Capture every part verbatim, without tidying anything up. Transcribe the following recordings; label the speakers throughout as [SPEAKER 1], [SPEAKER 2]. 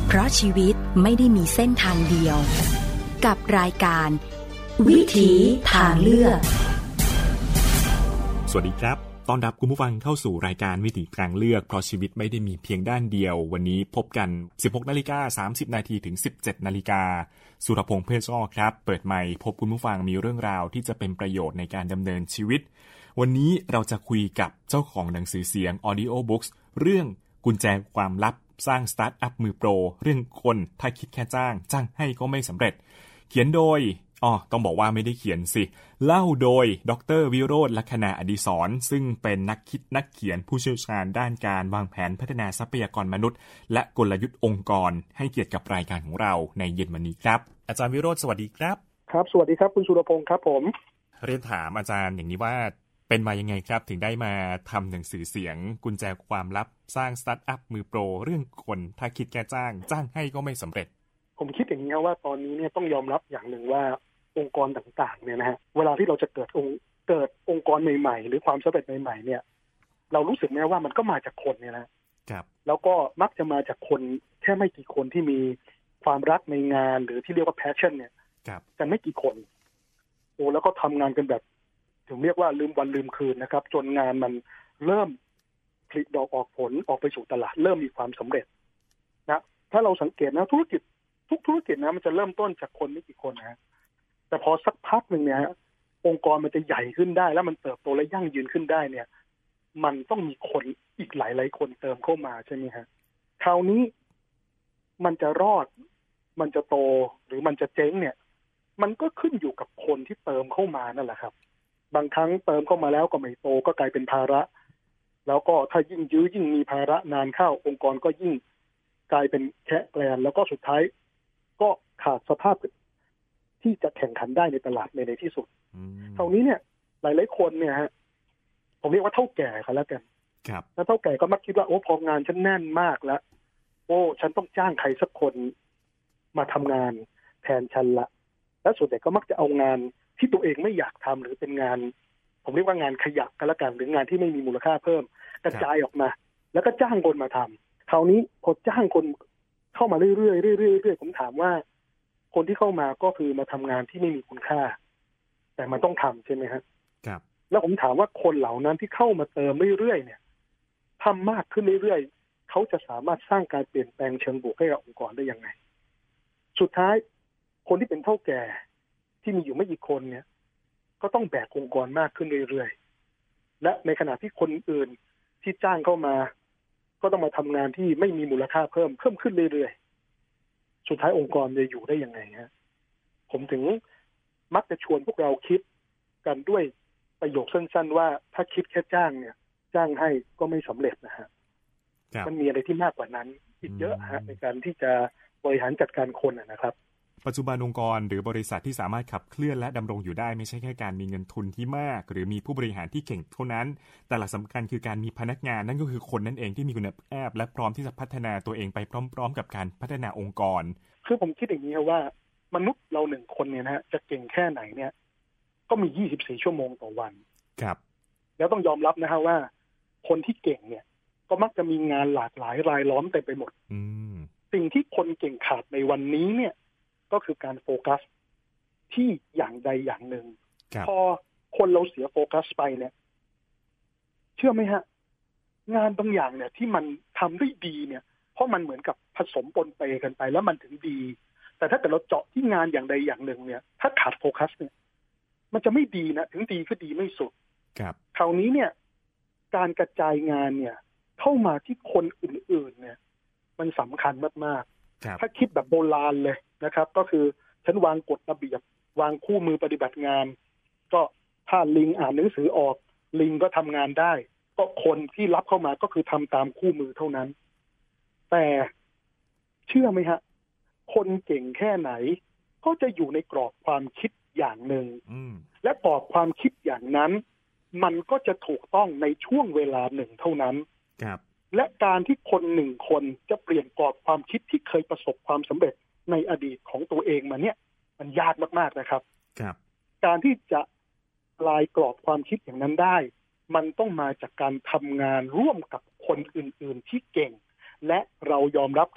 [SPEAKER 1] เพราะชีวิตไม่ได้มีเส้นทางเดียวกับรายการวิถีทางเลือก
[SPEAKER 2] สวัสดีครับต้อนรับคุณผู้ฟังเข้าสู่รายการวิถีทางเลือกเพราะชีวิตไม่ได้มีเพียงด้านเดียววันนี้พบกัน สิบหกนาฬิกาสามสิบนาทีถึง สิบเจ็ดนาฬิกาสุรพงษ์เพชรอ้อครับเปิดไมค์พบคุณผู้ฟังมีเรื่องราวที่จะเป็นประโยชน์ในการดำเนินชีวิตวันนี้เราจะคุยกับเจ้าของหนังสือเสียง Audio Books เรื่องกุญแจความลับสร้างสตาร์ทอัพมือโปรเรื่องคนถ้าคิดแค่จ้างจ้างให้ก็ไม่สำเร็จเขียนโดยอ๋อต้องบอกว่าไม่ได้เขียนสิเล่าโดยดร.วิโรจน์ ลัคนาอดิศรซึ่งเป็นนักคิดนักเขียนผู้เชี่ยวชาญด้านการวางแผนพัฒนาทรัพยากรมนุษย์และกลยุทธ์องค์กรให้เกียรติกับรายการของเราในเย็นวันนี้ครับอาจารย์วิโรจน์สวัสดีครับ
[SPEAKER 3] ครับสวัสดีครับคุณสุรพงศ์ครับผม
[SPEAKER 2] เรียนถามอาจารย์อย่างนี้ว่าเป็นมายังไงครับถึงได้มาทำหนังสือเสียงกุญแจความลับสร้างสตาร์ทอัพมือโปรเรื่องคนถ้าคิดแค่จ้างจ้างให้ก็ไม่สำเร็จ
[SPEAKER 3] ผมคิดอย่างนี้ครับว่าตอนนี้เนี่ยต้องยอมรับอย่างหนึ่งว่าองค์กรต่างๆเนี่ยนะฮะเวลาที่เราจะเกิดองค์เกิดองค์กรใหม่ๆหรือความสำเร็จใหม่ๆเนี่ยเรารู้สึกไหมว่ามันก็มาจากคนเนี่ยนะครับแล้วก็มักจะมาจากคนแค่ไม่กี่คนที่มีความรักในงานหรือที่เรียกว่า passion เนี่ยกันไม่กี่คนโอ้แล้วก็ทำงานกันแบบถึงเรียกว่าลืมวันลืมคืนนะครับจนงานมันเริ่มผลิดอกออกผลออกไปสู่ตลาดเริ่มมีความสำเร็จนะถ้าเราสังเกตนะธุรกิจทุกธุรกิจนะมันจะเริ่มต้นจากคนไม่กี่คนนะแต่พอสักพักหนึ่งเนี่ยองค์กรมันจะใหญ่ขึ้นได้แล้วมันเติบโตและยั่งยืนขึ้นได้เนี่ยมันต้องมีคนอีกหลายหลายคนเติมเข้ามาใช่ไหมฮะคราวนี้มันจะรอดมันจะโตหรือมันจะเจ๊งเนี่ยมันก็ขึ้นอยู่กับคนที่เติมเข้ามานั่นแหละครับบางครั้งเติมเข้ามาแล้วก็ไม่โตก็กลายเป็นภาระแล้วก็ถ้ายิ่งยื้อยิ่งมีภาระนานเข้าองค์กรก็ยิ่งกลายเป็นแคะแกลนแล้วก็สุดท้ายก็ขาดสภาพที่จะแข่งขันได้ในตลาดในในที่สุดคราวนี้เนี่ยหลายๆคนเนี่ยฮะผมเรียกว่าเฒ่าแก่เขาแล้วกัน
[SPEAKER 2] ครับ
[SPEAKER 3] แล้วเฒ่าแก่ก็มักคิดว่าโอ้พองานฉันแน่นมากแล้วโอ้ฉันต้องจ้างใครสักคนมาทำงานแทนฉันละแล้วส่วนใหญ่ก็มักจะเอางานที่ตัวเองไม่อยากทำหรือเป็นงานผมเรียกว่างานขยะก็แล้วกันหรืองานที่ไม่มีมูลค่าเพิ่มกระจายออกมาแล้วก็จ้างคนมาทำคราวนี้พอจ้างคนเข้ามาเรื่อยๆเรื่อยๆเรื่อยๆผมถามว่าคนที่เข้ามาก็คือมาทำงานที่ไม่มีคุณค่าแต่มันต้องทำใช่ไหมครับ
[SPEAKER 2] ครับ
[SPEAKER 3] แล้วผมถามว่าคนเหล่านั้นที่เข้ามาเติมเรื่อยๆเนี่ยทำมากขึ้นเรื่อยๆเขาจะสามารถสร้างการเปลี่ยนแปลงเชิงบวกให้กับองค์กรได้ยังไงสุดท้ายคนที่เป็นเฒ่าแก่ที่มีอยู่ไม่กี่คนเนี่ยก็ต้องแบกองค์กรมากขึ้นเรื่อยๆและในขณะที่คนอื่นที่จ้างเข้ามาก็ต้องมาทำงานที่ไม่มีมูลค่าเพิ่มเพิ่มขึ้นเรื่อยๆสุดท้ายองค์กรจะอยู่ได้ยังไงฮะผมถึงมักจะชวนพวกเราคิดกันด้วยประโยคสั้นๆว่าถ้าคิดแค่จ้างเนี่ยจ้างให้ก็ไม่สำเร็จนะฮะมันมีอะไรที่มากกว่านั้นอีกเยอะฮะในการที่จะบริหารจัดการคนนะครับ
[SPEAKER 2] ปัจจุบันองค์กรหรือบริษัทที่สามารถขับเคลื่อนและดำรงอยู่ได้ไม่ใช่แค่การมีเงินทุนที่มากหรือมีผู้บริหารที่เก่งเท่านั้นแต่หลักสำคัญคือการมีพนักงานนั่นก็คือคนนั่นเองที่มีคุณภาพและพร้อมที่จะพัฒนาตัวเองไปพร้อมๆกับการพัฒนาองค์กร
[SPEAKER 3] คือผมคิดอย่างนี้ครับว่ามนุษย์เราหนึ่งคนเนี่ยนะฮะจะเก่งแค่ไหนเนี่ยก็มียี่สิบสี่ชั่วโมงต่อวัน
[SPEAKER 2] ครับ
[SPEAKER 3] แล้วต้องยอมรับนะฮะว่าคนที่เก่งเนี่ยก็มักจะมีงานหลากหลายรายล้อมเต็มไปหมด
[SPEAKER 2] อืม
[SPEAKER 3] สิ่งที่คนเก่งขาดในวันนี้เนี่ยก็คือการโฟกัสที่อย่างใดอย่างหนึ่งพอคนเราเสียโฟกัสไปเนี่ยเชื่อไหมฮะงานบางอย่างเนี่ยที่มันทำได้ดีเนี่ยเพราะมันเหมือนกับผสมปนเปกันไปแล้วมันถึงดีแต่ถ้าเกิดเราเจาะที่งานอย่างใดอย่างหนึ่งเนี่ยถ้าขาดโฟกัสเนี่ยมันจะไม่ดีนะถึงดีก็ดีไม่สุด
[SPEAKER 2] ครับ
[SPEAKER 3] คราวนี้เนี่ยการกระจายงานเนี่ยเข้ามาที่คนอื่นๆเนี่ยมันสำคัญมากๆถ้าคิดแบบโบราณเลยนะครับก็คือฉันวางกฎระเบียบวางคู่มือปฏิบัติงานก็ถ้าลิงอ่านหนังสือออกลิงก็ทำงานได้ก็คนที่รับเข้ามาก็คือทำตามคู่มือเท่านั้นแต่เชื่อไหมฮะคนเก่งแค่ไหนก็จะอยู่ในกรอบความคิดอย่างหนึ่งและกรอบความคิดอย่างนั้นมันก็จะถูกต้องในช่วงเวลาหนึ่งเท่านั้นและการที่คนหนึ่งคนจะเปลี่ยนกรอบความคิดที่เคยประสบความสำเร็จในอดีตของตัวเองมาเนี่ยมันยากมากๆนะครับการที่จะลายกรอบความคิดอย่างนั้นได้มันต้องมาจากการทำงานร่วมกับคนอื่นๆที่เก่งและเรายอมรับเขา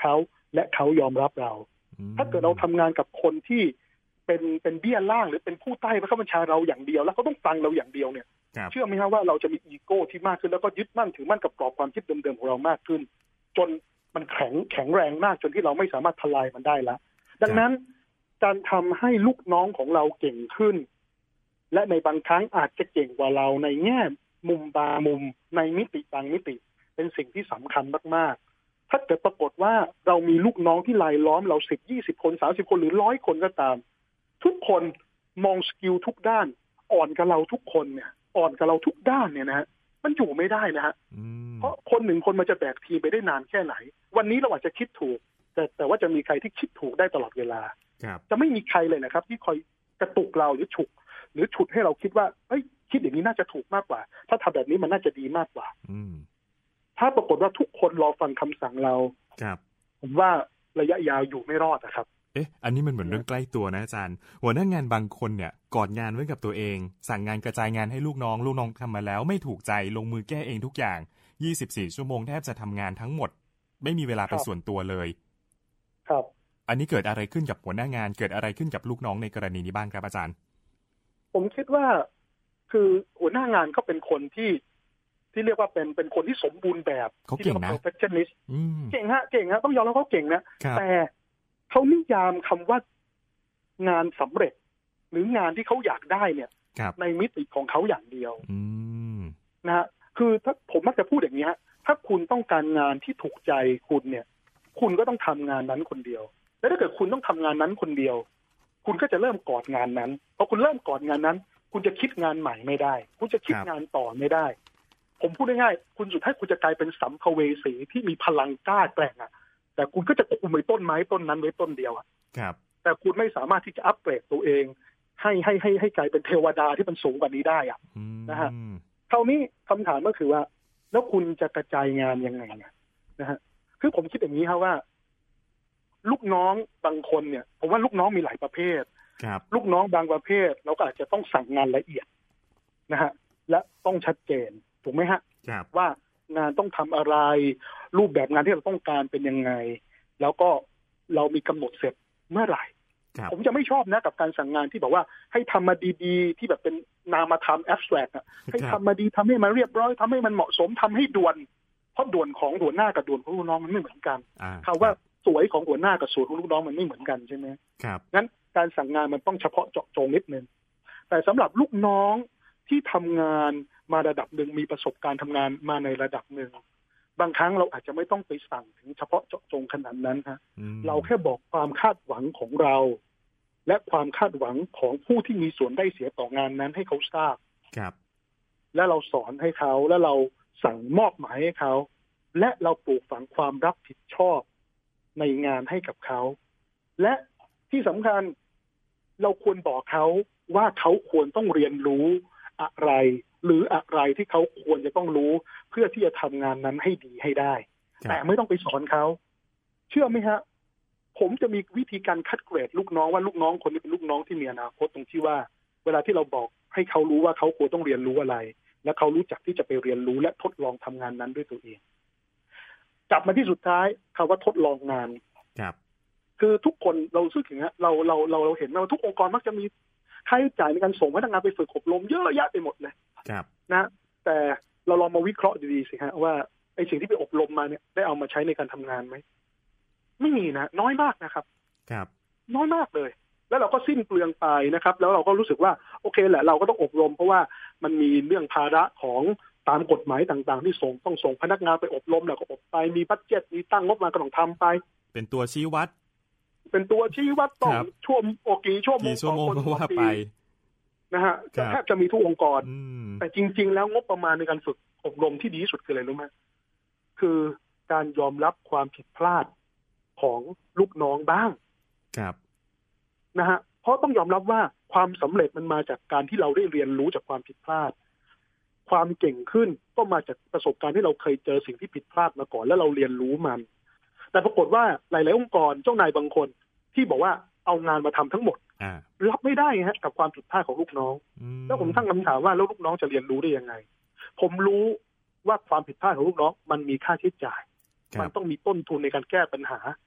[SPEAKER 3] และเขายอมรับเราถ้าเกิดเราทำงานกับคนที่เป็นเป็นเบี้ยล่างหรือเป็นผู้ใต้บังคับบัญชาเราอย่างเดียวแล้วเขาต้องฟังเราอย่างเดียวเนี่ยเชื่อไหมครับว่าเราจะมีอีโก้ที่มากขึ้นแล้วก็ยึดมั่นถือมั่นกับกรอบความคิดเดิมๆของเรามากขึ้นจนมันแข็งแข็งแรงมากจนที่เราไม่สามารถทลายมันได้แล้วดังนั้นการทำให้ลูกน้องของเราเก่งขึ้นและในบางครั้งอาจจะเก่งกว่าเราในแง่มุมบางมุมในมิติบางมิติเป็นสิ่งที่สำคัญมากๆถ้าเกิดปรากฏว่าเรามีลูกน้องที่รายล้อมเราสิบ ยี่สิบคนสามสิบคนหรือร้อยคนก็ตามทุกคนมองสกิลทุกด้านอ่อนกับเราทุกคนเนี่ยอ่อนกับเราทุกด้านเนี่ยนะฮะมันอยู่ไม่ได้นะฮะเพราะคนหนึ่งคนมันจะแบกทีมไปได้นานแค่ไหนวันนี้เราอาจจะคิดถูกแต่แต่ว่าจะมีใครที่คิดถูกได้ตลอดเวลาจะไม่มีใครเลยนะครับที่คอยกระตุกเราหรือฉุกหรือฉุดให้เราคิดว่าเอ้ยคิดอย่างนี้น่าจะถูกมากกว่าถ้าทำแบบนี้มันน่าจะดีมากกว่าถ้าปรากฏว่าทุกคนรอฟังคำสั่งเราผมว่าระยะยาวอยู่ไม่รอดนะครับ
[SPEAKER 2] เอ๊ะอันนี้มันเหมือนเรื่องใกล้ตัวนะอาจารย์หัวหน้างานบางคนเนี่ยกอดงานไว้กับตัวเองสั่งงานกระจายงานให้ลูกน้องลูกน้องทำมาแล้วไม่ถูกใจลงมือแก้เองทุกอย่างยี่สิบสี่ชั่วโมงแทบจะทำงานทั้งหมดไม่มีเวลาเป็นส่วนตัวเลย
[SPEAKER 3] ครับ
[SPEAKER 2] อันนี้เกิดอะไรขึ้นกับหัวหน้างานเกิดอะไรขึ้นกับลูกน้องในกรณีนี้บ้างครับอาจารย์
[SPEAKER 3] ผมคิดว่าคือหัวหน้างานเขาเป็นคนที่ที่เรียกว่าเป็นเป็นคนที่สมบูรณ์แบบ
[SPEAKER 2] ที่เรียกว่า
[SPEAKER 3] perfectionist เก่งฮะเก่งฮะต้องยอมรับเขาเก่งนะแต่เขานิยามคำว่างานสำเร็จหรืองานที่เขาอยากได้เนี่ยในมิติของเขาอย่างเดียวนะฮะคือถ้าผมมักจะพูดอย่างนี้ฮะถ้าคุณต้องการงานที่ถูกใจคุณเนี่ยคุณก็ต้องทำงานนั้นคนเดียวและถ้าเกิดคุณต้องทำงานนั้นคนเดียวคุณก็จะเริ่มกอดงานนั้นพอคุณเริ่มกอดงานนั้นคุณจะคิดงานใหม่ไม่ได้คุณจะคิดงานต่อไม่ได้ผมพูดง่ายๆคุณสุดท้ายคุณจะกลายเป็นสัมภเวสีที่มีพลังกล้าแกร่งอ่ะแต่คุณก็จะคุมไว้ต้นไม้ต้นนั้นไว้ต้นเดียวอ่ะแต่คุณไม่สามารถที่จะอัปเกรดตัวเองให้ให้ให้ให้กลายเป็นเทวดาที่มันสูงกว่านี้ได้อ่ะนะฮะคราวนี้คำถามก็คือว่าแล้วคุณจะกระจายงานยังไงนะฮะคือผมคิดอย่างนี้ครับว่าลูกน้องบางคนเนี่ยผมว่าลูกน้องมีหลายประเภทลูกน้องบางประเภทเราก็อาจจะต้องสั่งงานละเอียดนะฮะและต้องชัดเจนถูกไหมฮะว่างานต้องทำอะไรรูปแบบงานที่เราต้องการเป็นยังไงแล้วก็เรามีกำหนดเสร็จเมื่อไหร่ผมจะไม่ชอบนะกับการสั่งงานที่บอกว่าให้ทำมาดีๆที่แบบเป็นนามธรรมแอบสแตรกอ่ะให้ทำมาดีทำให้มันเรียบร้อยทำให้มันเหมาะสมทำให้ด่วนเพราะด่วนของหัวหน้ากับด่วนของลูกน้องมันไม่เหมือนกันเขาว่าสวยของหัวหน้ากับสวยของลูกน้องมันไม่เหมือนกันใช่ไหมครับงั้นการสั่งงานมันต้องเฉพาะเจาะจงนิดนึงแต่สำหรับลูกน้องที่ทำงานมาระดับหนึ่งมีประสบการณ์ทำงานมาในระดับหนึ่งบางครั้งเราอาจจะไม่ต้องไปสั่งถึงเฉพาะเจาะจงขนาดนั้นฮะเราแค่บอกความคาดหวังของเราและความคาดหวังของผู้ที่มีส่วนได้เสียต่องานนั้นให้เขาทราบครับและเราสอนให้เขาและเราสั่งมอบหมายให้เขาและเราปลูกฝังความรับผิดชอบในงานให้กับเขาและที่สำคัญเราควรบอกเขาว่าเขาควรต้องเรียนรู้อะไรหรืออะไรที่เขาควรจะต้องรู้เพื่อที่จะทำงานนั้นให้ดีให้ได้แต่ไม่ต้องไปสอนเขาเชื่อไหมฮะผมจะมีวิธีการคัดเกรดลูกน้องว่าลูกน้องคนนี้เป็นลูกน้องที่มีอนาคตตรงที่ว่าเวลาที่เราบอกให้เขารู้ว่าเขาควรต้องเรียนรู้อะไรและเขารู้จักที่จะไปเรียนรู้และทดลองทำงานนั้นด้วยตัวเองกลับมาที่สุดท้ายคำว่าทดลองงานครับคือทุกคนเรารู้สึกอย่างนี้เราเราเราเราเห็นว่าทุกองค์กรมักจะมีค่าใช้จ่ายในการส่งพนักงานไปฝึกอบรมเยอะแยะไปหมดเลยครับนะแต่เราลองมาวิเคราะห์ดีๆสิฮะว่าไอ้สิ่งที่ไปอบรมมาเนี่ยได้เอามาใช้ในการทำงานไหมไม่มีนะน้อยมากนะครับครับน้อยมากเลยแล้วเราก็สิ้นเปลืองไปนะครับแล้วเราก็รู้สึกว่าโอเคแหละเราก็ต้องอบรมเพราะว่ามันมีเรื่องภาระของตามกฎหมายต่างๆที่ส่งต้องส่งพนักงานไปอบรมแล้วก็อบไปมีบัดเจ็ตมีตั้งงบมาก็ต้องทำไปเป็นตัวชี้วัดเป็นตัวชี้วัดต้องช่วงโอกี่ชั่วโมงชั่วโมงก็ว่าไปนะฮะแทบจะมีทุกองค์กรแต่จริงๆแล้วงบประมาณในการฝึกอบรมที่ดีที่สุดคืออะไรรู้ไหมคือการยอมรับความผิดพลาดของลูกน้องบ้างครับนะฮะเพราะต้องยอมรับว่าความสำเร็จมันมาจากการที่เราได้เรียนรู้จากความผิดพลาดความเก่งขึ้นก็มาจากประสบการณ์ที่เราเคยเจอสิ่งที่ผิดพลาดมาก่อนแล้วเราเรียนรู้มันแต่ปรากฏว่าหลายๆองค์กรเจ้านายบางคนที่บอกว่าเอางานมาทำทั้งหมดรับไม่ได้ฮะกับความผิดพลาดของลูกน้องแล้วผมตั้งคำถามว่าแล้วลูกน้องจะเรียนรู้ได้ยังไงผมรู้ว่าความผิดพลาดของลูกน้องมันมีค่าใช้จ่ายมันต้องมีต้นทุนในการแก้ปัญหา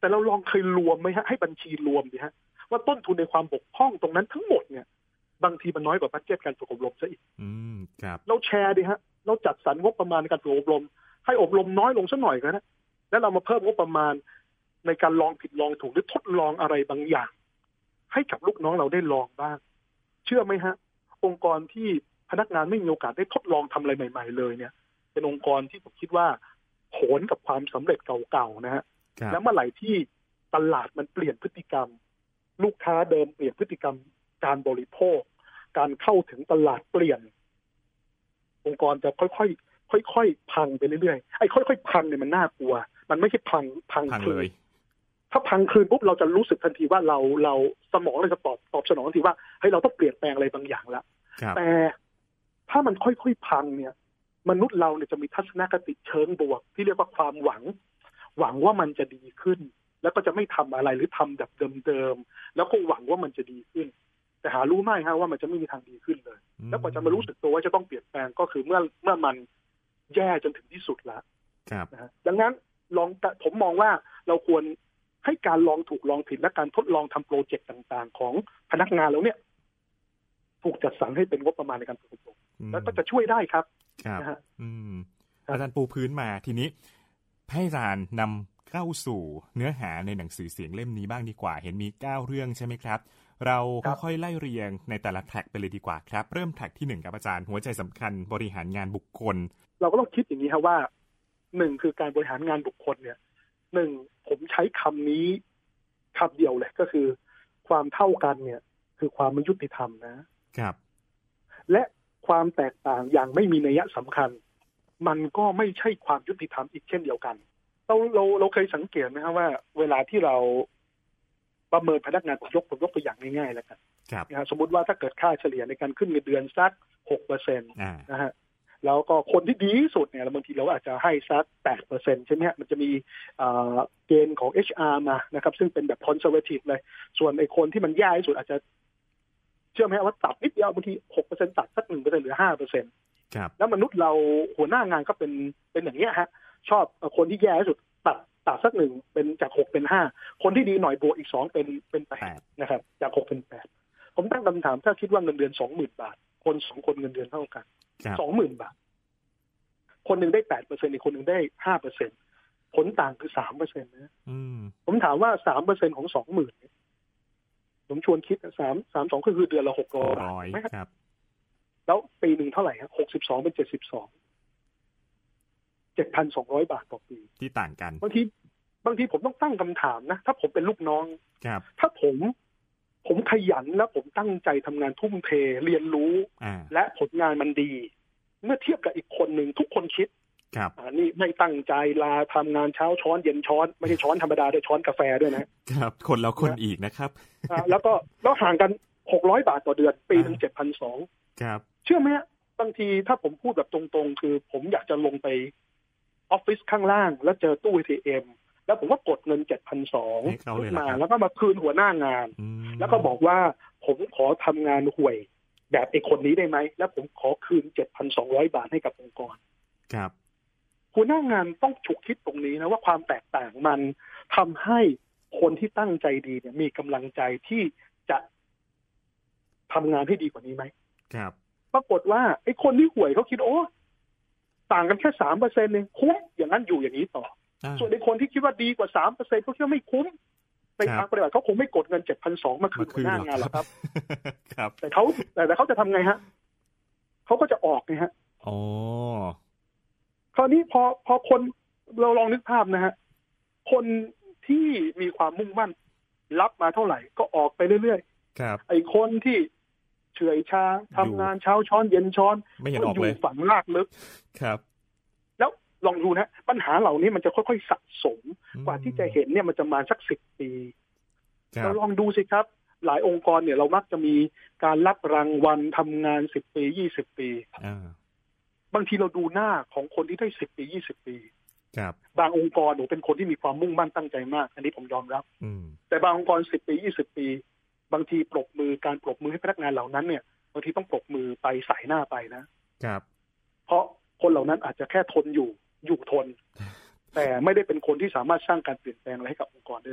[SPEAKER 3] แต่เราลองเคยรวมไหมฮะให้บัญชีรวมดิฮะว่าต้นทุนในความบกพร่องตรงนั้นทั้งหมดเนี่ยบางทีมันน้อยกว่าบัดเจ็ตการฝึกอบรมซะอีก
[SPEAKER 2] อืมครับ
[SPEAKER 3] เราแชร์ดิฮะเราจัดสรรงบประมาณในการฝึกอบรมให้อบรมน้อยลงสักหน่อยก็ได้แล้วเรามาเพิ่มงบประมาณในการลองผิดลองถูกหรือทดลองอะไรบางอย่างให้กับลูกน้องเราได้ลองบ้างเชื่อไหมฮะองค์กรที่พนักงานไม่มีโอกาสได้ทดลองทำอะไรใหม่ๆเลยเนี่ยเป็นองค์กรที่ผมคิดว่าโหนกับความสำเร็จเก่าๆนะฮะแล้วเมื่อไหร่ที่ตลาดมันเปลี่ยนพฤติกรรมลูกค้าเดิมเปลี่ยนพฤติกรรมการบริโภคการเข้าถึงตลาดเปลี่ยนองค์กรจะค่อยๆค่อยๆพังไปเรื่อยๆไอ้ค่อยๆพังเนี่ยมันน่ากลัวมันไม่ใช่พังพังเลยถ้าพังคืนปุ๊บเราจะรู้สึกทันทีว่าเราเราสมองเราจะตอบตอบสนองทันทีว่าเฮ้ยเราต้องเปลี่ยนแปลงอะไรบางอย่างละแต่ถ้ามันค่อยๆพังเนี่ยมนุษย์เราเนี่ยจะมีทัศนคติเชิงบวกที่เรียกว่าความหวังหวังว่ามันจะดีขึ้นแล้วก็จะไม่ทำอะไรหรือทำแบบเดิมๆแล้วก็หวังว่ามันจะดีขึ้นแต่หารู้ไหมฮะว่ามันจะไม่มีทางดีขึ้นเลยแล้วกว่าจะมารู้สึกตัวว่าจะต้องเปลี่ยนแปลงก็คือเมื่อเมื่อมันแย่จนถึงที่สุดแล้วนะฮะดังนั้นลองผมมองว่าเราควรให้การลองถูกลองผิดและการทดลองทำโปรเจกต์ต่างๆของพนักงานแล้วเนี่ยถูกจัดสรรให้เป็นงบประมาณในการฝึกอบรมแล้วก็จะช่วยได้ครับนะฮะ
[SPEAKER 2] อาจารย์ปูพื้นมาทีนี้ให้อาจารย์นำเข้าสู่เนื้อหาในหนังสือเสียงเล่มนี้บ้างดีกว่าเห็นมีเก้าเรื่องใช่ไหมครับเราค่อยๆไล่เรียงในแต่ละแท็กไปเลยดีกว่าครับเริ่มแท็กที่หนึ่งครับอาจารย์หัวใจสำคัญบริหารงานบุคคล
[SPEAKER 3] เราก็ต้องคิดอย่างนี้ครับว่าหนึ่งคือการบริหารงานบุคคลเนี่ยหนึ่งผมใช้คำนี้คำเดียวเลยก็คือความเท่ากันเนี่ยคือความไม่ยุติธรรมนะครับและความแตกต่างอย่างไม่มีนัยสำคัญมันก็ไม่ใช่ความยุติธรรมอีกเช่นเดียวกันเราเราเราเคยสังเกตไหมครับว่าเวลาที่เราประเมินพนักงานผมยกผมยกตัวอย่างง่ายๆแล้วกันนะสมมติว่าถ้าเกิดค่าเฉลี่ยในการขึ้นเงินเดือนสัก หกเปอร์เซ็นต์ นะฮะแล้วก็คนที่ดีที่สุดเนี่ยบางทีเราอาจจะให้สัก แปดเปอร์เซ็นต์ ใช่ไหมฮะมันจะมีเกณฑ์ของ เอช อาร์ มานะครับซึ่งเป็นแบบคอนเซอร์เวทีฟเลยส่วนไอ้คนที่มันแย่ที่สุดอาจจะเชื่อไหมว่าตัดนิดเดียวบางที หกเปอร์เซ็นต์ ตัดสัก หนึ่งเปอร์เซ็นต์ หรือ ห้าเปอร์เซ็นต์
[SPEAKER 2] ครับ
[SPEAKER 3] แล้วมนุษย์เราหัวหน้างานก็เป็นเป็นอย่างเงี้ยฮะชอบคนที่แย่ที่สุดตัดตัดสักหนึ่งเป็นจากหกเป็นห้าคนที่ดีหน่อยบวกอีกสองเป็นเป็นแปดนะครับจากหกเป็นแปดผมตั้งคำถามถ้าคิดว่าเงินเดือน สองหมื่น บาทคนสองคนเงินเดือนเท่ากัน สองหมื่น บาทคนหนึ่งได้ แปดเปอร์เซ็นต์ อีกคนหนึ่งได้ ห้าเปอร์เซ็นต์ ผลต่างคือ สามเปอร์เซ็นต์ นะอืมผมถามว่า สามเปอร์เซ็นต์ ของ สองหมื่น ผมชวนคิดสาม สาม สองก็คือเดือนละหกร้อยมั้ยครับแล้วปีนึงเท่าไหร่ฮะหกสิบสองเป็นเจ็ดสิบสอง เจ็ดพันสองร้อย บาทต่อปี
[SPEAKER 2] ที่ต่างกัน
[SPEAKER 3] บางทีบางทีผมต้องตั้งคำถามนะถ้าผมเป็นลูกน้อง
[SPEAKER 2] ครับ
[SPEAKER 3] ถ้าผมผมขยันแล้วผมตั้งใจทำงานทุ่มเทเรียนรู้และผลงานมันดีเมื่อเทียบกับอีกคนหนึ่งทุกคนคิด
[SPEAKER 2] ครับ
[SPEAKER 3] อ่านี่ไม่ตั้งใจลาทำงานเช้าช้อนเย็นช้อนไม่ใช่ช้อนธรรมดาด้วยช้อนกาแฟด้วยนะครับ
[SPEAKER 2] คนแล้วคนอีกนะครับ
[SPEAKER 3] อ่าแล้วก็แล้วห่างกันหกร้อยบาทต่อเดือนปีนึง เจ็ดพันสองร้อย
[SPEAKER 2] ครับ
[SPEAKER 3] เชื่อไหมบางทีถ้าผมพูดแบบตรงๆคือผมอยากจะลงไปออฟฟิศข้างล่างแล้วเจอตู้ เอ ที เอ็ม แล้วผมก็กดเงิน เจ็ดพันสองร้อย ขึ้นมาแล้วก็มาคืนหัวหน้างานแล้วก็บอกว่าผมขอทำงานห่วยแบบไอ้คนนี้ได้ไหมแล้วผมขอคืน เจ็ดพันสองร้อย บาทให้กับองค์กร
[SPEAKER 2] ครับ
[SPEAKER 3] หัวหน้างานต้องฉุกคิดตรงนี้นะว่าความแตกต่างมันทำให้คนที่ตั้งใจดีเนี่ยมีกำลังใจที่จะทำงานให้ดีกว่านี้ไหม
[SPEAKER 2] ครับ
[SPEAKER 3] ปรากฏว่าไอ้คนที่ห่วยเขาคิดโอ้ต่างกันแค่ สามเปอร์เซ็นต์ เองคุ้มอย่างนั้นอยู่อย่างนี้ต่อส่วนไอ้คนที่คิดว่าดีกว่า สามเปอร์เซ็นต์ เขาคิดว่าไม่คุ้มในทางปฏิบัติเขาคงไม่กดเงิน เจ็ดพันสองร้อย มาคืนหัวหน้างานหรอกครับ
[SPEAKER 2] ครับ
[SPEAKER 3] แต่เขาแต่เขาจะทำไงฮะเขาก็จะออกไงฮะ
[SPEAKER 2] อ๋อ
[SPEAKER 3] คราวนี้พอพอคนเราลองนึกภาพนะฮะคนที่มีความมุ่งมั่นรับมาเท่าไหร่ก็ออกไปเรื่อย
[SPEAKER 2] ๆครับ
[SPEAKER 3] ไอ้คนที่เฉื่อยชาทำงานเช้าช้อนเย็นช้อน
[SPEAKER 2] ไม่เห็นออกเลย
[SPEAKER 3] ฝังลากลึก
[SPEAKER 2] ครับ
[SPEAKER 3] แล้วลองดูนะปัญหาเหล่านี้มันจะค่อยๆสะสมกว่าที่จะเห็นเนี่ยมันจะมาสักสิบปีเราลองดูสิครับหลายองค์กรเนี่ยเรามักจะมีการรับรางวัลทำงานสิบปียี่สิบปีบางทีเราดูหน้าของคนที่ได้สิบปียี่สิบปี
[SPEAKER 2] ครับ
[SPEAKER 3] บางองค์กรหนูเป็นคนที่มีความมุ่งมั่นตั้งใจมากอันนี้ผมยอมรับแต่บางองค์กรสิบปียี่สิบปีบางทีปรบมือการปรบมือให้พนักงานเหล่านั้นเนี่ยบางทีต้องปรบมือไปสายหน้าไปนะครับเพราะคนเหล่านั้นอาจจะแค่ทนอยู่อยู่ทนแต่ไม่ได้เป็นคนที่สามารถสร้างการเปลี่ยนแปลงอะไรให้กับองค์กรได้เลย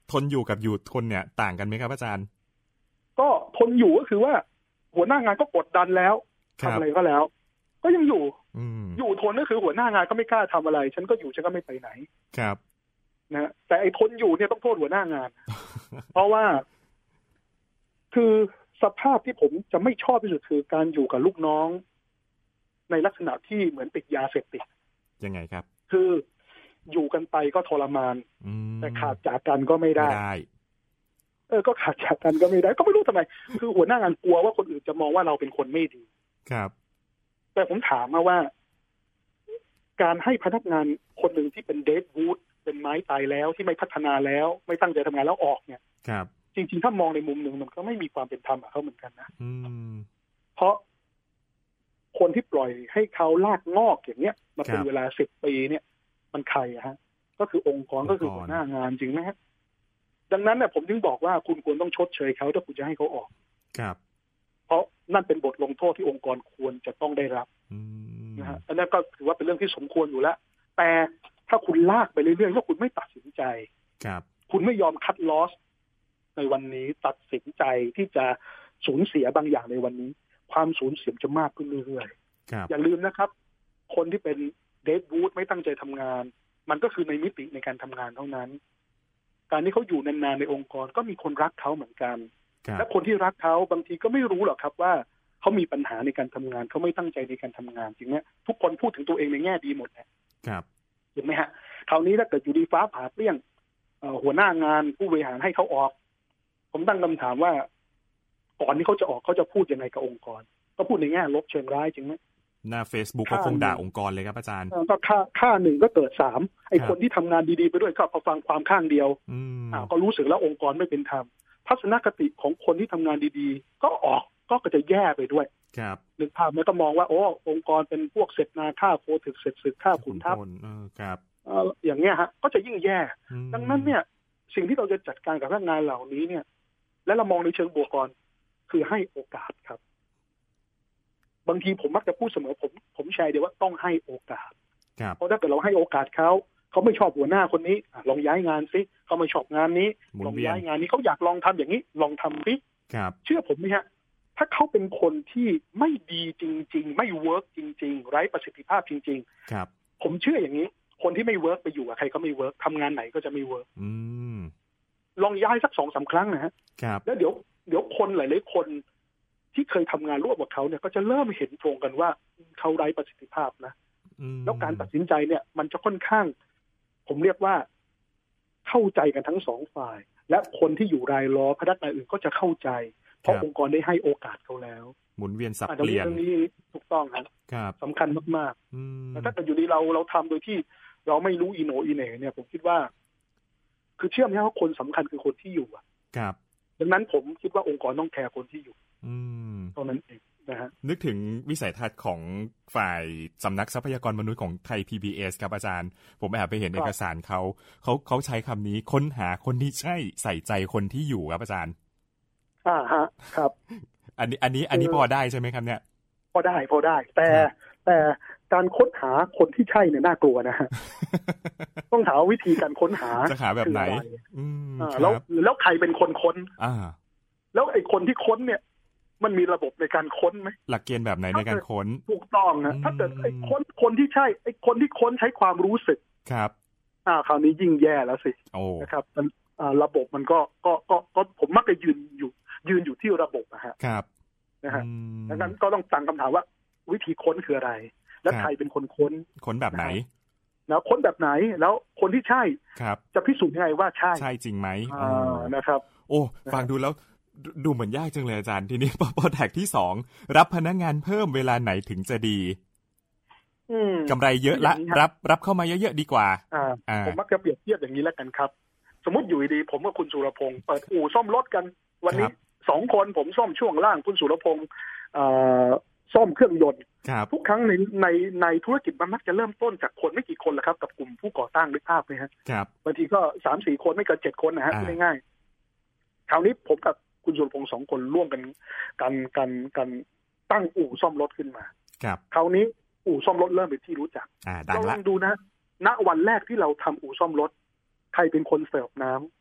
[SPEAKER 2] ทนอยู่กับอยู่ทนเนี่ยต่างกันไหมครับอาจารย์
[SPEAKER 3] ก็ทนอยู่ก็คือว่าหัวหน้างานก็กดดันแล้วทำอะไรก็แล้วก็ยังอยู่อยู่ทนก็คือหัวหน้างานก็ไม่กล้าทำอะไรฉันก็อยู่ฉันก็ไม่ไปไหน
[SPEAKER 2] ครับ
[SPEAKER 3] นะแต่ไอ้ทนอยู่เนี่ยต้องโทษหัวหน้างาน เพราะว่าคือสภาพที่ผมจะไม่ชอบที่สุดคือการอยู่กับลูกน้องในลักษณะที่เหมือนติดยาเสพติด
[SPEAKER 2] ยังไงครับ
[SPEAKER 3] คืออยู่กันไปก็ทรมานแต่ขาดจากกันก็ไม่ได้เออก็ขาดจากกันก็ไม่ได้ก็ไม่รู้ทำไมคือหัวหน้างานกลัวว่าคนอื่นจะมองว่าเราเป็นคนไม่ดี
[SPEAKER 2] ครับ
[SPEAKER 3] แต่ผมถามมาว่าการให้พนักงานคนหนึ่งที่เป็นเดดวูดเป็นไม้ตายแล้วที่ไม่พัฒนาแล้วไม่ตั้งใจทำงานแล้วออกเนี่ย
[SPEAKER 2] ครับ
[SPEAKER 3] จริงๆถ้ามองในมุมหนึ่งมันก็ไม่มีความเป็นธรรมกับเขาเหมือนกันนะ
[SPEAKER 2] อืม
[SPEAKER 3] เพราะคนที่ปล่อยให้เขาลากงอกอย่างเนี้ยมาเป็นเวลาสิบปีเนี่ยมันใครฮะก็คือองค์กรก็คือหัวหน้างานจริงไหมฮะดังนั้นเนี่ยผมถึงบอกว่าคุณควรต้องชดเชยเขาถ้าคุณจะให้เขาออก
[SPEAKER 2] ครับ
[SPEAKER 3] เพราะนั่นเป็นบทลงโทษที่องค์กรควรจะต้องได้รับนะฮะอันนั้นก็ถือว่าเป็นเรื่องที่สมควรอยู่แล้วแต่ถ้าคุณลากไปเรื่อยๆถ้าคุณไม่ตัดสินใจ
[SPEAKER 2] ครับ
[SPEAKER 3] คุณไม่ยอมคัดลอสในวันนี้ตัดสินใจที่จะสูญเสียบางอย่างในวันนี้ความสูญเสียจะมากขึ้นเรื่อยๆอย่าลืมนะครับคนที่เป็นเดดวูดไม่ตั้งใจทำงานมันก็คือในมิติในการทำงานเท่านั้นการที่เขาอยู่นานๆในองค์กรก็มีคนรักเขาเหมือนกันและคนที่รักเขาบางทีก็ไม่รู้หรอกครับว่าเขามีปัญหาในการทำงานเขาไม่ตั้งใจในการทำงานจริงไหมทุกคนพูดถึงตัวเองในแง่ดีหมด
[SPEAKER 2] นะครับ
[SPEAKER 3] เห็นไหมฮะคราวนี้ถ้าเกิดอยู่ดีฟ้าผ่าเปรี้ยงหัวหน้างานผู้บริหารให้เขาออกผมตั้งคำถามว่าก่อนที่เขาจะออกเขาจะพูดยังไงกับองค์กรก็พูดในแง่ลบเชิงร้ายจริงไหม
[SPEAKER 2] หน้า Facebook ก็คงด่าองค์กรเลยครับอาจารย์
[SPEAKER 3] ก็ค่าค่าหนึ่งก็เกิดสามไอ้คนที่ทำงานดีๆไปด้วยก็พอฟังความข้างเดียวอ่าก็รู้สึกแล้วองค์กรไม่เป็นธรรมทัศนคติของคนที่ทำงานดีๆก็ออกก็จะแย่ไปด้วย
[SPEAKER 2] ครับ
[SPEAKER 3] นึกภาพมันก็มองว่าโอ้องค์กรเป็นพวกเสร็จนาฆ่าโคถึกเสร็จศึกฆ่าขุนทัพ
[SPEAKER 2] ครับ
[SPEAKER 3] อย่างเงี้ยฮะก็จะยิ่งแย่ดังนั้นเนี่ยสิ่งที่เราจะจัดการกับพนักงานเหล่านี้เนี่ยและเรามองในเชิงบวกก่อนคือให้โอกาสครับบางทีผมมักจะพูดเสมอผมผมแชร์เดียวว่าต้องให้โอกาสเพราะถ้าเกิดเราให้โอกาสเขาเขาไม่ชอบหัวหน้าคนนี้ลองย้ายงานซิเขาไม่ชอบงานนี้ลองย้ายงานนี้เขาอยากลองทำอย่างนี้ลองทำซิเชื่อผมไหมฮะถ้าเขาเป็นคนที่ไม่ดีจริงๆไม่เวิร์กจริงๆไร้ประสิทธิภาพจริงๆ
[SPEAKER 2] ครับ
[SPEAKER 3] ผมเชื่ออย่างนี้คนที่ไม่เวิร์กไปอยู่กับใครก็ไม่เวิร์กทำงานไหนก็จะไม่เวิร์กลองย้ายสักสองสามครั้งนะฮะแล้วเดี๋ยวเดี๋ยวคนหลายๆคนที่เคยทำงานร่วมกับเขาเนี่ยก็จะเริ่มเห็นตรงกันว่าเขาไร้ประสิทธิภาพนะแล้วการตัดสินใจเนี่ยมันจะค่อนข้างผมเรียกว่าเข้าใจกันทั้งสองฝ่ายและคนที่อยู่รายล้อพนักงานอื่นก็จะเข้าใจเพราะองค์กรได้ให้โอกาสเขาแล้ว
[SPEAKER 2] หมุนเวียนสับเปลี่ยน
[SPEAKER 3] เรื่องนี้ถูกต้องครับสำคัญมากๆแต่ถ้าเกิดอยู่ดีเราเราทำโดยที่เราไม่รู้อีโหนอีเหน่เนี่ยผมคิดว่าคือเชื่อไหมว่าคนสำคัญคือคนที่อยู่อ่ะ
[SPEAKER 2] ครับ
[SPEAKER 3] ดังนั้นผมคิดว่าองค์กรต้องแคร์คนที่อยู่เท่านั้นเองนะฮะ
[SPEAKER 2] นึกถึงวิสัยทัศน์ของฝ่ายสำนักทรัพยากรมนุษย์ของไทย พี บี เอส ครับอาจารย์ผมแอบไปเห็นเอกสารเขาเขาเขาใช้คำนี้ค้นหาคนที่ใช่ใส่ใจคนที่อยู่ครับอาจารย์
[SPEAKER 3] อ่าฮะครับ
[SPEAKER 2] อันนี้อันนี้อันนี้พอได้ใช่ไหมครับเนี่ย
[SPEAKER 3] พอได้พอได้แต่แต่การค้นหาคนที่ใช่เนี่ยน่ากลัวนะฮะ ต้องถามวิธีการค้นหา
[SPEAKER 2] จะหาแบบไหน
[SPEAKER 3] แล้วแล้วใครเป็นคนค้น
[SPEAKER 2] อ่า
[SPEAKER 3] แล้วไอ้คนที่ค้นเนี่ยมันมีระบบในการค้นไหม
[SPEAKER 2] หลักเกณฑ์แบบไหนในการค้น
[SPEAKER 3] ถูกต้องนะถ้าเกิดไอ้ค้นคนที่ใช่ไอ้คนที่ค้นใช้ความรู้สึก
[SPEAKER 2] ครับ
[SPEAKER 3] อ่าคราวนี้ยิ่งแย่แล้วสินะครับมันอ่าระบบมันก็ก็ก็ก็ผมมักจะยืนอยู่ยืนอยู่ที่ระบบนะฮะ
[SPEAKER 2] ครับ
[SPEAKER 3] นะฮะดังนั้นก็ต้องตั้งคำถามว่าวิธีค้นคืออะไรและใครเป็นคนค้น
[SPEAKER 2] ค้นแบบไหน
[SPEAKER 3] แล้วค้นแบบไหนแล้วคนที่ใช่จะพิสูจน์ยังไงว่าใช่
[SPEAKER 2] ใช่จริงไหม
[SPEAKER 3] นะครับ
[SPEAKER 2] โอ้ฟังดูแล้วดูเหมือนยากจังเลยอาจารย์ทีนี้พอแท็กที่สองรับพนักงานเพิ่มเวลาไหนถึงจะดีกำไรเยอะละรับรับเข้ามาเยอะๆดีกว่า
[SPEAKER 3] ผมมักจะเปรียบเทียบอย่างนี้แล้วกันครับสมมติอยู่ดีผมกับคุณสุรพงศ์เปิดอู่ซ่อมรถกันวันนี้สองคนผมซ่อมช่วงล่างคุณสุรพงศ์ซ่อมเครื่องยนต์ทุกครั้งในในในธุรกิจมันมักจะเริ่มต้นจากคนไม่กี่คนแหละครับกับกลุ่มผู้ก่อตั้งนึกภาพไหมฮะบางทีก็สามสี่คนไม่เกินเจ็ดคนนะฮะง่ายๆคราวนี้ผมกับคุณสุรพงศ์สองคนร่วมกันกันกันกันตั้งอู่ซ่อมรถขึ้นมาคราวนี้อู่ซ่อมรถเริ่มเป็นที่รู้จักเราลองดูนะณวันแรกที่เราทำอู่ซ่อมรถใครเป็นคนเสิร์ฟน้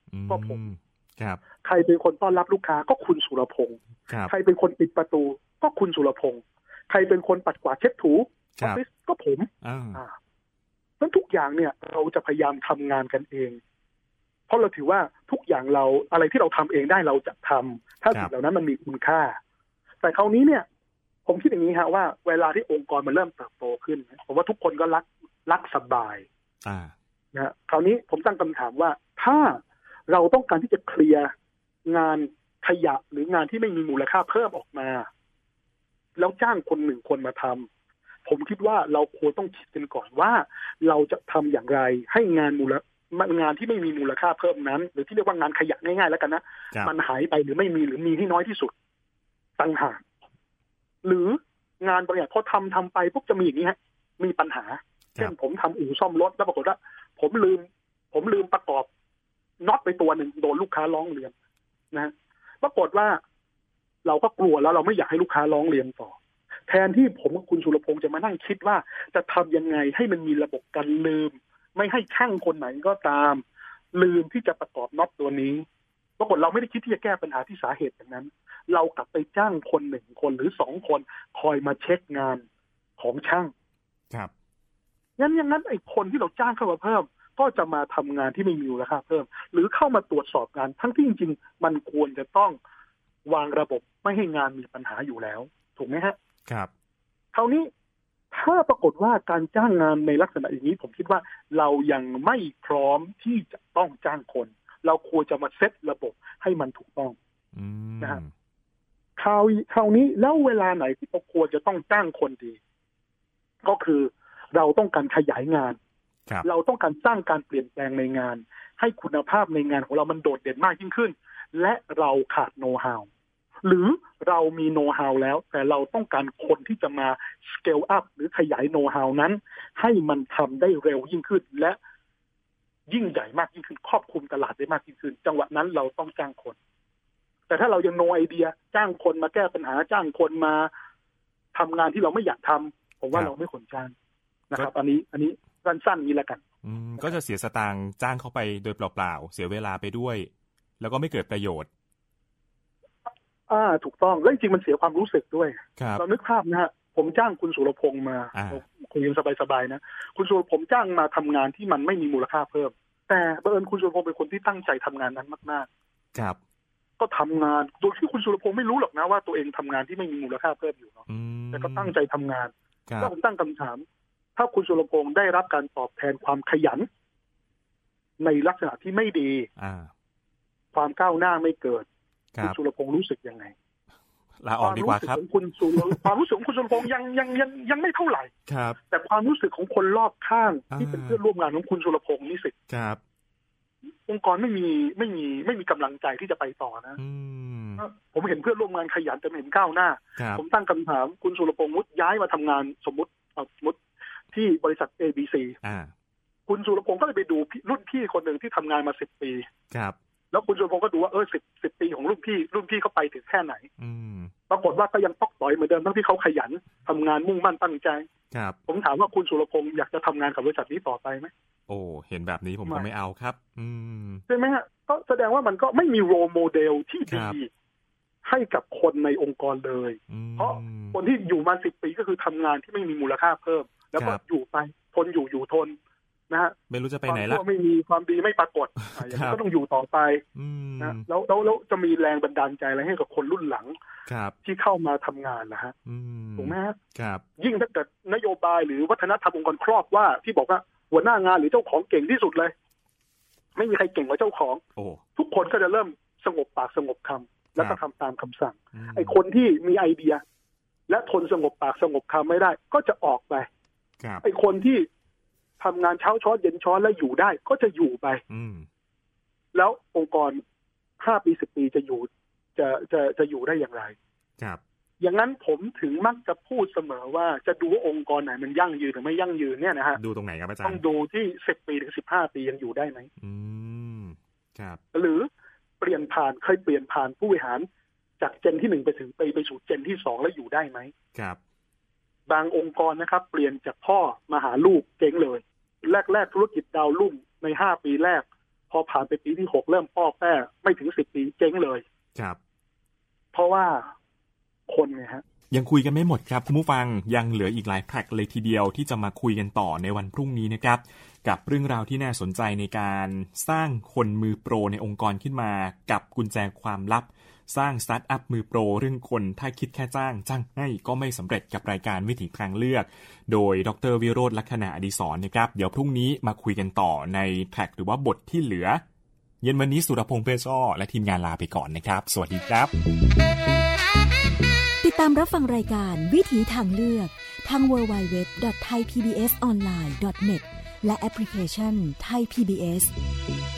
[SPEAKER 3] ก็ผม
[SPEAKER 2] ครับ
[SPEAKER 3] ใครเป็นคนต้อนรับลูกค้าก็คุณสุรพงษ์ใครเป็นคนปิดประตูก็คุณสุรพงษ์ใครเป็นคนปัดกวาดเช็ดถูออฟฟิศก็ผมอ่าเพราะทุกอย่างเนี่ยเราจะพยายามทำงานกันเองเพราะเราถือว่าทุกอย่างเราอะไรที่เราทำเองได้เราจะทำถ้าสิ่งเหล่านั้นมันมีคุณค่าแต่คราวนี้เนี่ยผมคิดอย่างนี้ฮะว่าเวลาที่องค์กรมันเริ่มเติบโตขึ้นผมว่าทุกคนก็รักรักสบายนะคราวนี้ผมตั้งคำถามว่าถ้าเราต้องการที่จะเคลียร์งานขยะหรืองานที่ไม่มีมูลค่าเพิ่มออกมาแล้วจ้างคนหนึ่งคนมาทำผมคิดว่าเราควรต้องคิดกันก่อนว่าเราจะทำอย่างไรให้งานมูลงานที่ไม่มีมูลค่าเพิ่มนั้นหรือที่เรียกว่างานขยะง่ายๆแล้วกันนะมันหายไปหรือไม่มีหรือมีให้น้อยที่สุดต่างหากหรืองานบางอย่างพอทำทำไปปุ๊บจะมีอย่างนี้ฮะมีปัญหาเช่นผมทำอู่ซ่อมรถแล้วปรากฏว่าผมลืมผมลืมประกอบน็อตไปตัวหนึ่งโดนลูกค้าร้องเรียนนะปรากฏว่าเราก็กลัวแล้วเราไม่อยากให้ลูกค้าร้องเรียนต่อแทนที่ผมกับคุณสุรพงษ์จะมานั่งคิดว่าจะทำยังไงให้มันมีระบบการลืมไม่ให้ช่างคนไหนก็ตามลืมที่จะประกอบน็อตตัวนี้ปรากฏเราไม่ได้คิดที่จะแก้ปัญหาที่สาเหตุอย่างนั้นเรากลับไปจ้างคนหนึ่งคนหรือสองคนคอยมาเช็คงานของช่าง
[SPEAKER 2] ครับ
[SPEAKER 3] งั้นอย่างนั้นไอ้คนที่เราจ้างเข้ามาเพิ่มก็จะมาทำงานที่ไม่มีมูลค่าเพิ่มหรือเข้ามาตรวจสอบงานทั้งที่จริงๆมันควรจะต้องวางระบบไม่ให้งานมีปัญหาอยู่แล้วถูกไหมฮะ
[SPEAKER 2] ครับ
[SPEAKER 3] คราวนี้ถ้าปรากฏว่าการจ้างงานในลักษณะอย่างนี้ผมคิดว่าเรายังไม่พร้อมที่จะต้องจ้างคนเราควรจะมาเซตระบบให้มันถูกต้องนะฮะคราวคราวนี้แล้วเวลาไหนที่เราควรจะต้องจ้างคนดีก็คือเราต้องการขยายงานเราต้องการสร้างการเปลี่ยนแปลงในงานให้คุณภาพในงานของเรามันโดดเด่นมากยิ่งขึ้นและเราขาดโน้ตฮาวหรือเรามีโน้ตฮาวแล้วแต่เราต้องการคนที่จะมาสเกลอัพหรือขยายโน้ตฮาวนั้นให้มันทำได้เร็วยิ่งขึ้นและยิ่งใหญ่มากยิ่งขึ้นครอบคลุมตลาดได้มากยิ่งขึ้นจังหวะนั้นเราต้องจ้างคนแต่ถ้าเรายังโนไอเดียจ้างคนมาแก้ปัญหาจ้างคนมาทำงานที่เราไม่อยากทำผมว่าเราไม่ควรจ้างนะครับอันนี้อันนี้สั้นๆนี้แล้วกัน
[SPEAKER 2] ก็จะเสียสตางค์จ้างเข้าไปโดยเปล่าๆเสียเวลาไปด้วยแล้วก็ไม่เกิดประโยชน์
[SPEAKER 3] อ่าถูกต้องแล้วจริงๆมันเสียความรู้สึกด้วยเรานึกภาพนะฮะผมจ้างคุณสุรพงษ์มาคุยกันสบายๆนะคุณสุรผมจ้างมาทำงานที่มันไม่มีมูลค่าเพิ่มแต่บังเอิญคุณสุรพงษ์เป็นคนที่ตั้งใจทำงานนั้นมาก
[SPEAKER 2] ๆครับ
[SPEAKER 3] ก็ทำงานโดยที่คุณสุรพงษ์ไม่รู้หรอกนะว่าตัวเองทำงานที่ไม่มีมูลค่าเพิ่มอยู่เนาะแต่ก็ตั้งใจทำงานแล้วผมตั้งคำถามถ้าคุณสุรพงษ์ได้รับการตอบแทนความขยันในลักษณะที่ไม่ดีความก้าวหน้าไม่เกิดคุณสุรพงษ์รู้สึกยังไง
[SPEAKER 2] ลาออกดีกว่าครับ
[SPEAKER 3] คุณสุรความรู้สึกของคุณสุรพงษ์ยังยังยังยังไม่เท่าไหร่
[SPEAKER 2] ครับ
[SPEAKER 3] แต่ความรู้สึกของคนรอบข้างที่เป็นเพื่อนร่วมงานของคุณสุรพงษ์นี่สิ
[SPEAKER 2] ครับ
[SPEAKER 3] องค์กรไม่มีไม่มีไม่มีกำลังใจที่จะไปต่อนะผมเห็นเพื่อนร่วมงานขยันแต่ไม่เห็นก้าวหน้าผมตั้งคำถามคุณสุรพงษ์มุดย้ายมาทำงานสมมติสมมติที่บริษัท เอ บี ซี คุณสุรพงษ์ก็เลยไปดูรุ่นพี่คนหนึ่งที่ทำงานมาสิบปี
[SPEAKER 2] ครับ
[SPEAKER 3] แล้วคุณสุรพงษ์ก็ดูว่าเออสิบสิบปีของรุ่นพี่รุ่นพี่เขาไปถึงแค่ไหนปรากฏว่าก็ยังตอกต่อยเหมือนเดิมทั้งที่เขาขยันทำงานมุ่งมั่นตั้งใจผมถามว่าคุณสุรพงษ์อยากจะทำงานกับบริษัทนี้ต่อไปไหม
[SPEAKER 2] โอ้เห็นแบบนี้ผมก็ไม่เอาครับ
[SPEAKER 3] ใช่ไหมฮะก็แสดงว่ามันก็ไม่มีโรลโมเดลที่ดีให้กับคนในองค์กรเลยเพราะคนที่อยู่มาสิบปีก็คือทำงานที่ไม่มีมูลค่าเพิ่มแล้วก็อยู่ไปทนอยู่อยู่ทนนะฮะ
[SPEAKER 2] ไม่รู้จะไปไหนละ
[SPEAKER 3] ไม่มีความดีไม่ปรากฏอย่างนี้ก็ต้องอยู่ต่อไปนะแล้วแล้วแล้วจะมีแรงบันดาลใจอะไรให้กับคนรุ่นหลังที่เข้ามาทำงานนะฮะถูกไหม
[SPEAKER 2] ครับ
[SPEAKER 3] ยิ่งถ้าเกิดนโยบายหรือวัฒนธรรมองค์กรครอบว่าที่บอกว่าหัวหน้างานหรือเจ้าของเก่งที่สุดเลยไม่มีใครเก่งกว่าเจ้าของทุกคนก็จะเริ่มสงบปากสงบคำแล้วก็ทำตามคำสั่งไอ้คนที่มีไอเดียและทนสงบปากสงบคำไม่ได้ก็จะออกไปไอ้คนที่ทำงานเช้าช้อนเย็นช้อนแล้วอยู่ได้ก็จะอยู่ไปแล้วองค์กรห้าปีสิบปีจะอยู่จะจะจะอยู่ได้อย่างไร
[SPEAKER 2] ครับ
[SPEAKER 3] อย่างนั้นผมถึงมักจะพูดเสมอว่าจะดูว่าองค์กรไหนมันยั่งยืนหรือไม่ยั่งยืนเนี่ยนะฮะ
[SPEAKER 2] ดูตรงไหนครับอาจารย์
[SPEAKER 3] ต้องดูที่สิบปีถึงสิบห้าปียังอยู่ได้ไหม
[SPEAKER 2] อืมครับ
[SPEAKER 3] หรือเปลี่ยนผ่านเคยเปลี่ยนผ่านผู้บริหารจากเจนที่หนึ่งไปถึงไปไปสู่เจนที่สองแล้วอยู่ได้ไหม
[SPEAKER 2] ครับ
[SPEAKER 3] บางองค์กรนะครับเปลี่ยนจากพ่อมาหาลูกเจ๊งเลยแรกๆธุรกิจดาวรุ่งในห้าปีแรกพอผ่านไปปีที่หกเริ่มป้อแป้ไม่ถึงสิบปีเจ๊งเลย
[SPEAKER 2] ครับ
[SPEAKER 3] เพราะว่าคนเนี่ยฮะ
[SPEAKER 2] ยังคุยกันไม่หมดครับคุณผู้ฟังยังเหลืออีกหลายแทร็กเลยทีเดียวที่จะมาคุยกันต่อในวันพรุ่งนี้นะครับกับเรื่องราวที่น่าสนใจในการสร้างคนมือโปรในองค์กรขึ้นมากับกุญแจความลับสร้างสตาร์ทอัพมือโปรเรื่องคนถ้าคิดแค่จ้างจ้างให้ก็ไม่สำเร็จกับรายการวิถีทางเลือกโดยดร.วิโรจน์ ลักษณะอดิศรนะครับเดี๋ยวพรุ่งนี้มาคุยกันต่อในแทร็กหรือว่าบทที่เหลือเย็นวันนี้สุรพงษ์เพชรอ้อและทีมงานลาไปก่อนนะครับสวัสดีครับ
[SPEAKER 1] ติดตามรับฟังรายการวิถีทางเลือกทาง ดับเบิลยู ดับเบิลยู ดับเบิลยู ดอท ไทย พี บี เอส ออนไลน์ ดอท เน็ต และแอปพลิเคชัน Thai พี บี เอส